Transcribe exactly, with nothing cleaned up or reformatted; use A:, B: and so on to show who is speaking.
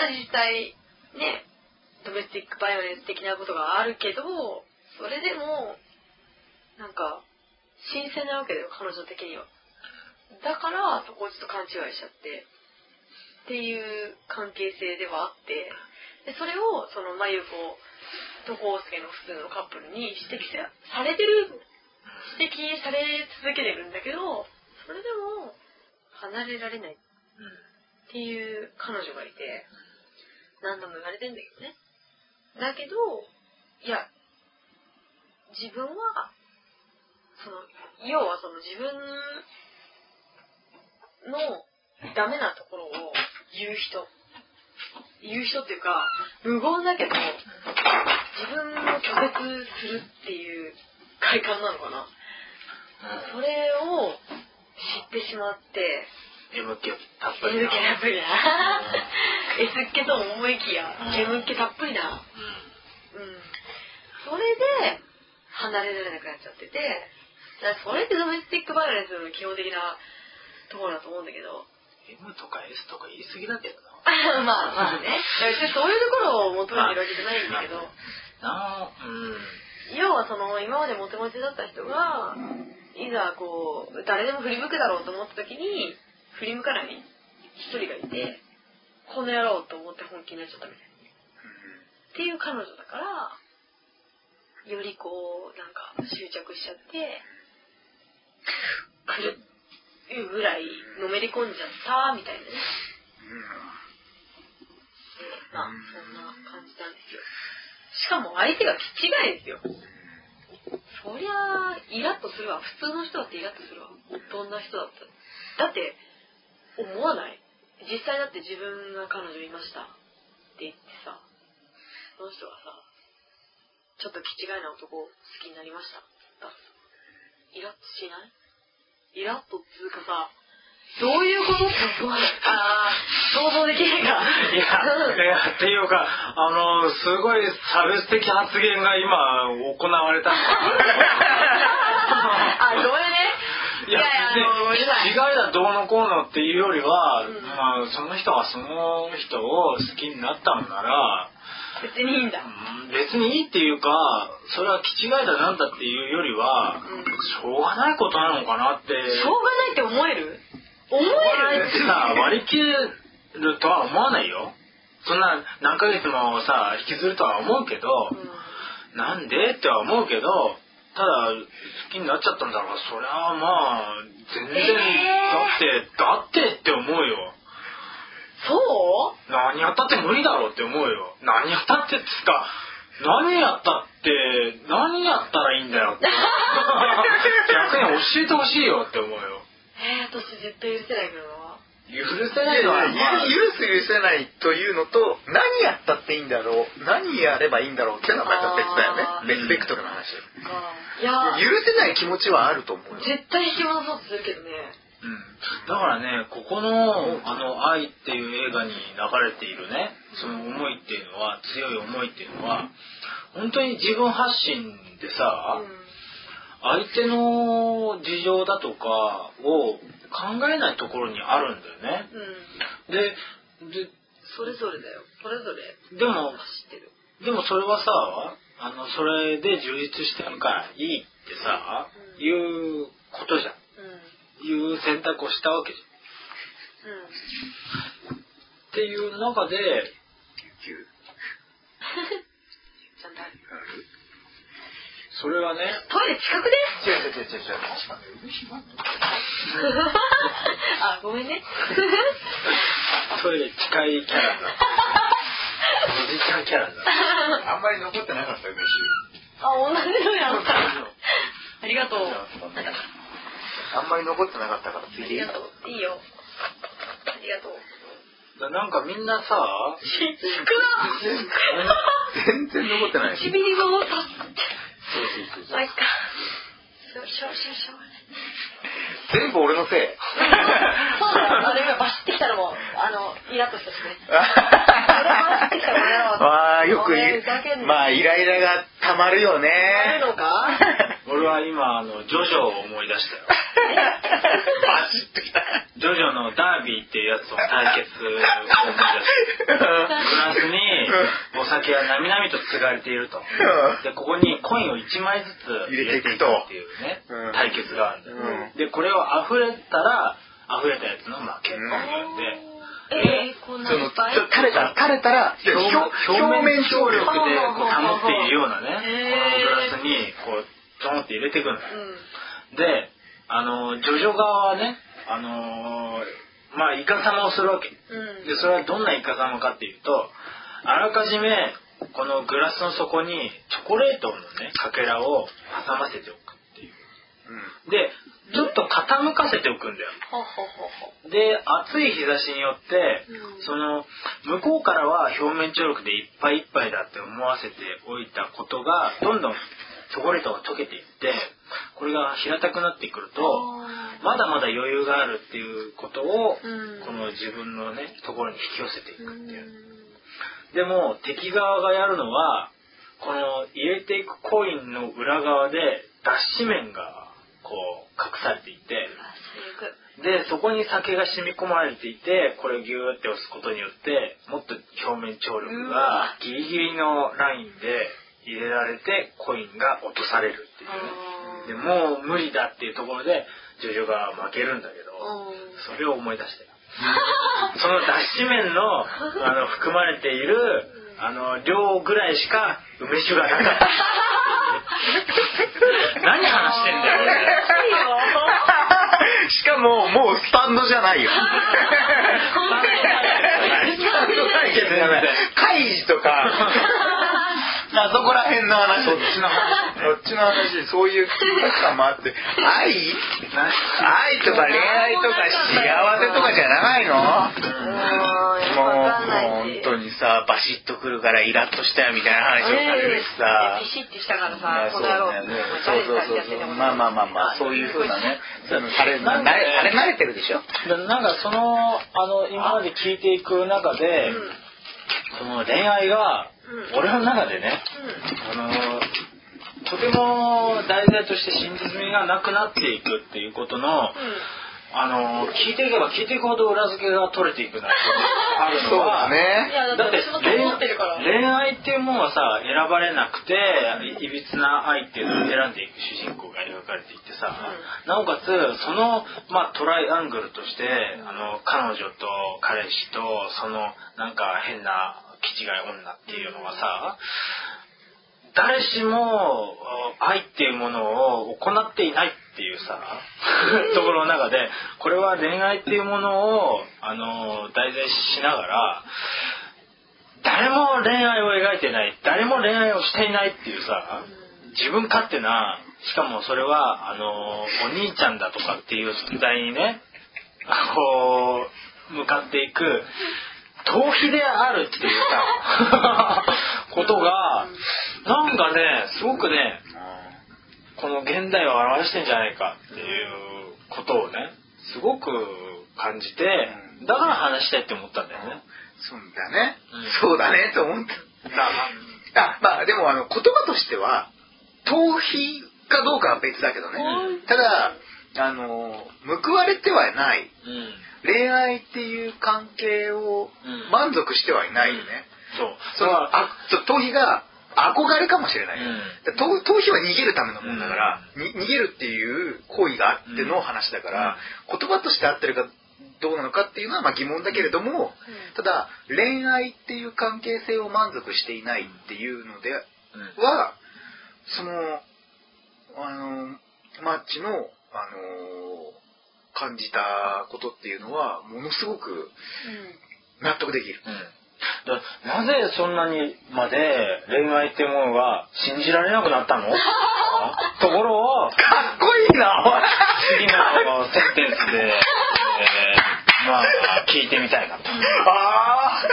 A: 実際ねドメスティックバイオレンス的なことがあるけど、それでもなんか新鮮なわけだよ彼女的には。だからそこをちょっと勘違いしちゃってっていう関係性ではあって、でそれをそのまゆことこうすけの普通のカップルに指摘されてる指摘され続けてるんだけど、それでも離れられないっていう彼女がいて、何度も言われてんだけどね。だけどいや自分はその要はその自分のダメなところを言う人言う人っていうか無言だけど自分を拒絶するっていう快感なのかな、うん、それを知ってしまって
B: M 気たっぷりな
A: M 気たっぷりな S 気と思いきや M 気たっぷりな、うんうん、それで離れられなくなっちゃってて、だからそれってドメスティックバイオレンスの基本的なところだと思うんだけど、
B: M とか S とか言い過ぎだけどな
A: まあまあねそういうところを求めてるわけじゃないんだけど、
B: なあ、うん、
A: 要はその今までモテモテだった人がいざこう誰でも振り向くだろうと思った時に振り向かない一人がいて、この野郎と思って本気になっちゃったみたいな、うん、っていう彼女だからよりこうなんか執着しちゃってくるぐらいのめり込んじゃったみたいなね、うん、まあそんな感じなんですよ。しかも相手が気違いですよ。そりゃイラッとするわ。普通の人だってイラッとするわ。どんな人だっただって思わない？実際だって自分が彼女いましたって言ってさ、その人がさちょっと気違いな男を好きになりましただイラッとしない？イラッとつうかさ、どういうことって思わない？あー、想像できないか。
B: いや、いやっていうか、あのすごい差別的発言が今行われたんだ。
A: あ、ごめんね。
B: いや、別に違いだどうのこうのっていうよりは、うん、まあその人がその人を好きになったのなら
A: 別にいいんだ。
B: 別にいいっていうか、それは気違いだなんだっていうよりは、うん、しょうがないことなのかなって。
A: しょうがないって思える？思える？
B: ってさ、割り切るとは思わないよ。そんな何ヶ月もさ引きずるとは思うけど、うん、なんでっては思うけど、ただ好きになっちゃったんだから、そりゃまあ全然、えー、だってだってって思うよ。
A: そう？
B: 何やったって無理だろうって思うよ。何やったってっつうか、何やったって何やったらいいんだよって逆に教えてほしいよって思うよ。
A: えー、私絶対許せないけどな。
B: 許せないのは、
C: まあ、許す許せないというのと、何やったっていいんだろう、何やればいいんだろうっていうのはまた別だよね。別ベクトルの話。
A: いや
C: 許せない気持ちはあると思うよ。
A: 絶対引き戻そうとするけどね。
B: うん、だからね、ここの、あの愛っていう映画に流れているね、その思いっていうのは、強い思いっていうのは本当に自分発信でさ、うん、相手の事情だとかを考えないところにあるんだよね、うん、で、で
A: それぞれだよ、それぞれ
B: でも
A: 走ってる。
B: でもそれはさ、あのそれで充実してるからいいってさ、うん、いうことじゃん、うん、いう選択をしたわけじゃん、うん、っていう中で
A: ちゃんとある。
B: それはね、
A: トイレ近くで
C: 違う違う違う違う
A: あ、ごめんね
B: トイレ近いキャラだおじちゃんキャラだ
C: あんまり残ってなかったよね。
A: あ、同じのやったありがとう
C: あんまり残ってなかったから次。
A: ありがとう。いいよ。ありがとう。
B: なんかみんなさ、
A: 少な
C: 全然残ってない。
A: いちミリも残った。
C: そうそうそう。
A: まあいっか。しょしょしょしょ。
C: 全部俺のせい。
A: そうだよ。あれがバシってきたのもあのイラッとしたしね。あれバシってきたのね。
C: わあよく言う。まあイライラがたまるよね。
A: たまるのか？
B: 俺は今あのジョジョを思い出したよ。
C: バシッときた。
B: ジョジョのダービーっていうやつの対決を思い出した。 酒はなみなみと継がれていると。でここにコインをいちまいずつ入れていくっていうね、うん、対決があるんだよ、うん、でこれを溢れたら溢れたやつの負けっていうんで、
A: えー、こんなにいっぱい
C: 垂れたら垂れたら
B: 表面張力でこう保っているようなね、このグラスにこうドンって入れていくんだよ、うん、であのジョジョ側はねあのー、まあイカサマをするわけ、うん、でそれはどんなイカサマかっていうとあらかじめこのグラスの底にチョコレートのねかけらを挟ませておくっていう、うん、でちょっと傾かせておくんだよ、うん、で暑い日差しによって、うん、その向こうからは表面張力でいっぱいいっぱいだって思わせておいたことがどんどんチョコレートが溶けていってこれが平たくなってくるとまだまだ余裕があるっていうことを、うん、この自分のねところに引き寄せていくっていう、うん、でも敵側がやるのはこの入れていくコインの裏側で脱脂面がこう隠されていてでそこに酒が染み込まれていてこれをギューって押すことによってもっと表面張力がギリギリのラインで入れられてコインが落とされるっていうねでもう無理だっていうところでジョジョが負けるんだけどそれを思い出してその脱脂面の、あの含まれているあの量ぐらいしか梅酒がなかった何話してんだよ
C: しかももうスタンドじゃないよスタンド対決じゃない会議とかあそこら辺の話そっちの話そっちの話そういう気分感もあって愛愛とか恋愛とか幸せとかじゃないのもう本当にさバシッとくるからイラッとしたよみたいな話をされるしさ
A: ピシッてしたからさこの野郎
C: そうそうそうそうまあまあまあまあそういう風なねされ慣れてるでしょ
B: なんかそのあの今まで聞いていく中でその恋愛が俺の中でね、うん、あのとても題材として真実味がなくなっていくっていうことの、うん、あの聞いていけば聞いていくほど裏付けが取れていくなってあるのは、
C: ね、
B: だって恋愛っていうものはさ選ばれなくていびつな愛っていうのを選んでいく主人公が描かれていてさ、うん、なおかつその、まあ、トライアングルとして、うん、あの彼女と彼氏とそのなんか変な気違い女っていうのはさ誰しも愛っていうものを行っていないっていうさところの中でこれは恋愛っていうものをあの題材しながら誰も恋愛を描いてない誰も恋愛をしていないっていうさ自分勝手なしかもそれはあのお兄ちゃんだとかっていう時代にねこう向かっていく逃避であるっていうさことがなんかねすごくねこの現代を表してんじゃないかっていうことをねすごく感じてだから話したいって思ったんだよね。
C: そうだね、うん、そうだねと思ったあまあでもあの言葉としては逃避かどうかは別だけどね、うん、ただあの報われてはない、うん恋愛っていう関係を満足してはいないよね、
B: うん、そう
C: そのあ逃避が憧れかもしれない、うん、逃避は逃げるためのものだから、うん、逃げるっていう行為があっての話だから、うん、言葉として合ってるかどうなのかっていうのはまあ疑問だけれども、うん、ただ恋愛っていう関係性を満足していないっていうのでは、そのあのマッチのあの感じたことっていうのはものすごく納得できる、
B: うん、だなぜそんなにまで恋愛っていうものが信じられなくなったのところを
C: かっこいいな
B: 次のセンテンスで、えー、まあ聞いてみたいなと
C: あ